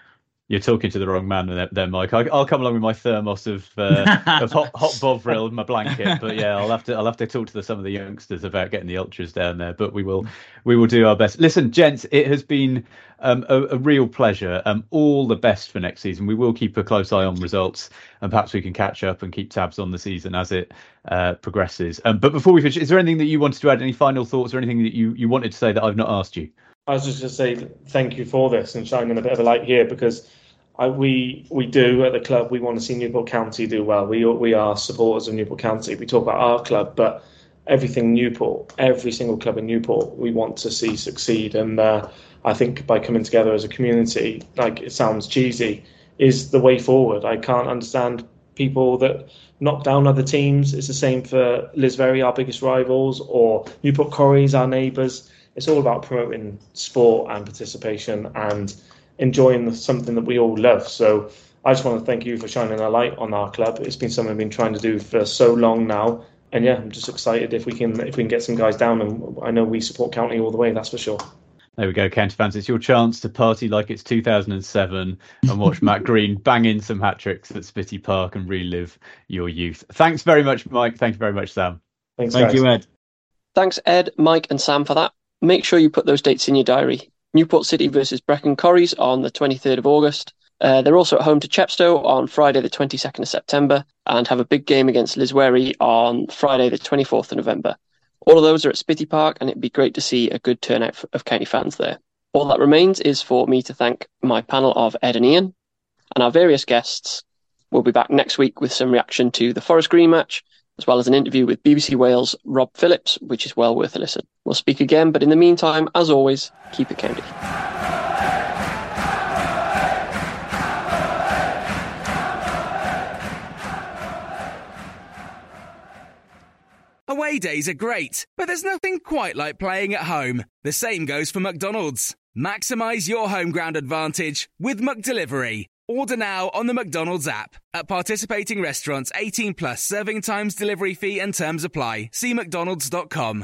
You're talking to the wrong man there, there Mike. I, I'll come along with my thermos of uh, of hot, hot Bovril and my blanket. But yeah, I'll have to I'll have to talk to the, some of the youngsters about getting the ultras down there. But we will we will do our best. Listen, gents, it has been um, a, a real pleasure. Um, all the best for next season. We will keep a close eye on results, and perhaps we can catch up and keep tabs on the season as it uh, progresses. Um, but before we finish, is there anything that you wanted to add? Any final thoughts or anything that you, you wanted to say that I've not asked you? I was just going to say thank you for this and shining a bit of a light here, because I, we we do at the club, we want to see Newport County do well. We we are supporters of Newport County. We talk about our club, but everything Newport, every single club in Newport, we want to see succeed. And uh, I think by coming together as a community, like it sounds cheesy, is the way forward. I can't understand people that knock down other teams. It's the same for Lisbury, our biggest rivals, or Newport Corries, our neighbours. It's all about promoting sport and participation and enjoying something that we all love. So I just want to thank you for shining a light on our club. It's been something I've been trying to do for so long now. And yeah, I'm just excited if we can if we can get some guys down. And I know we support County all the way, that's for sure. There we go, County fans. It's your chance to party like it's two thousand seven and watch Matt Green bang in some hat-tricks at Spitty Park and relive your youth. Thanks very much, Mike. Thank you very much, Sam. Thanks, Thank guys. you, Ed. Thanks, Ed, Mike and Sam for that. Make sure you put those dates in your diary. Newport City versus Brecon Corries on the twenty-third of August. Uh, they're also at home to Chepstow on Friday the twenty-second of September and have a big game against Lisbury on Friday the twenty-fourth of November. All of those are at Spitty Park, and it'd be great to see a good turnout of County fans there. All that remains is for me to thank my panel of Ed and Ian, and our various guests. We'll be back next week with some reaction to the Forest Green match, as well as an interview with B B C Wales' Rob Phillips, which is well worth a listen. We'll speak again, but in the meantime, as always, keep it county. Away days are great, but there's nothing quite like playing at home. The same goes for McDonald's. Maximise your home ground advantage with McDelivery. Order now on the McDonald's app. At participating restaurants, eighteen plus, serving times, delivery fee and terms apply. See mcdonalds dot com.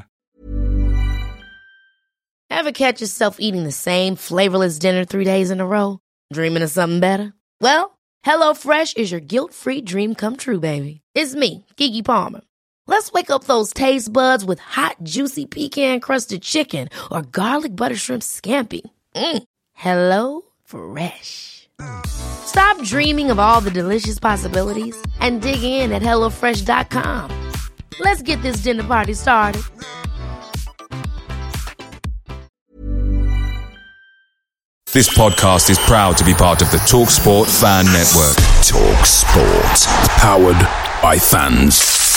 Ever catch yourself eating the same flavorless dinner three days in a row? Dreaming of something better? Well, HelloFresh is your guilt-free dream come true, baby. It's me, Keke Palmer. Let's wake up those taste buds with hot, juicy pecan-crusted chicken or garlic butter shrimp scampi. Mm. Hello Fresh. Stop dreaming of all the delicious possibilities and dig in at hello fresh dot com. Let's get this dinner party started. This podcast is proud to be part of the TalkSport Fan Network. TalkSport. Powered by fans.